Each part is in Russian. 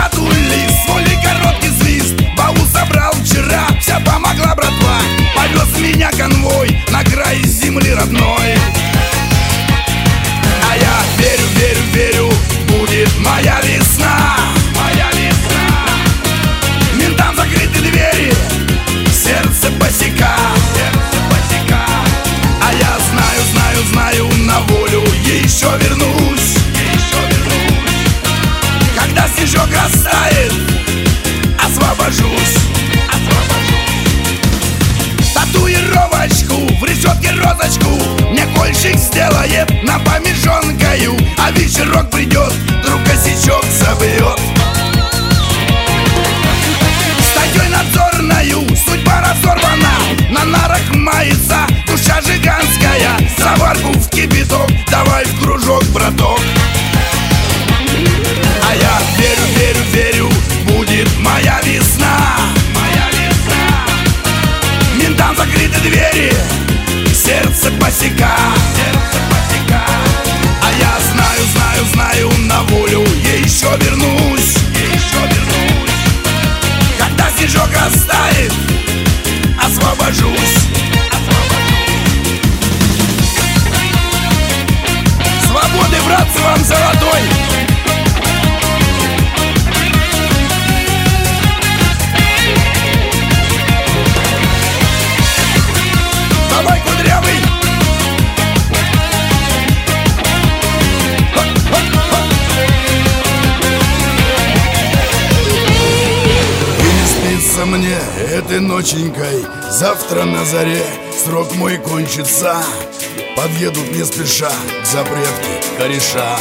татули, свой короткий свист. Баул собрал вчера, вся помогла братва. Повез меня конвой на край земли родной. А я верю, верю, верю, будет моя весна. Моя весна. Ментам закрыты двери, сердце босика. Сердце босика. А я знаю, знаю, знаю, на волю еще вернусь. Еще вернусь. Когда снежок растает, освобожусь. Татуировочку в решетке розочку мне кольщик сделает на помежонкою. А вечерок придет, вдруг косячок собьет. Статьей надзорною судьба разорвана, на нарах мается душа жиганская. Заварку в кипяток, давай в кружок, браток. А я верю, верю, верю, будет моя весна. Моя весна. Ментам закрыты двери, сердце босика. Сердце босика. А я знаю, знаю, знаю, на волю еще вернусь. Еще вернусь. Когда снежок растает, освобожусь. Свободы, братцы, вам золотой. Давай, кудрявый. И не спится мне этой ноченькой, завтра на заре срок мой кончится. Подъедут не спеша к запретке кореша.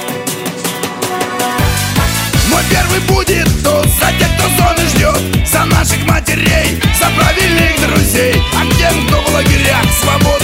Мой первый будет тот за тех, кто зоны ждет, за наших матерей, за правильных друзей. А к тем, кто в лагерях, свободу